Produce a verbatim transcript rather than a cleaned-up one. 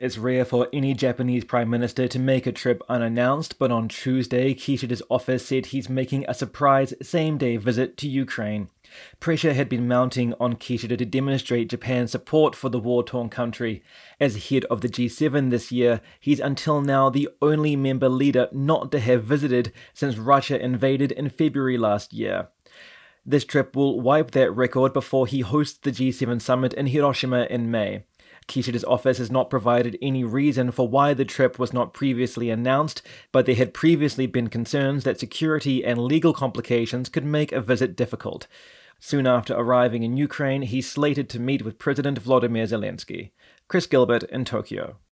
It's rare for any Japanese prime minister to make a trip unannounced, but on Tuesday, Kishida's office said he's making a surprise same-day visit to Ukraine. Pressure had been mounting on Kishida to demonstrate Japan's support for the war-torn country. As head of the G seven this year, he's until now the only member leader not to have visited since Russia invaded in February last year. This trip will wipe that record before he hosts the G seven summit in Hiroshima in May. Kishida's office has not provided any reason for why the trip was not previously announced, but there had previously been concerns that security and legal complications could make a visit difficult. Soon after arriving in Ukraine, he's slated to meet with President Volodymyr Zelensky. Chris Gilbert in Tokyo.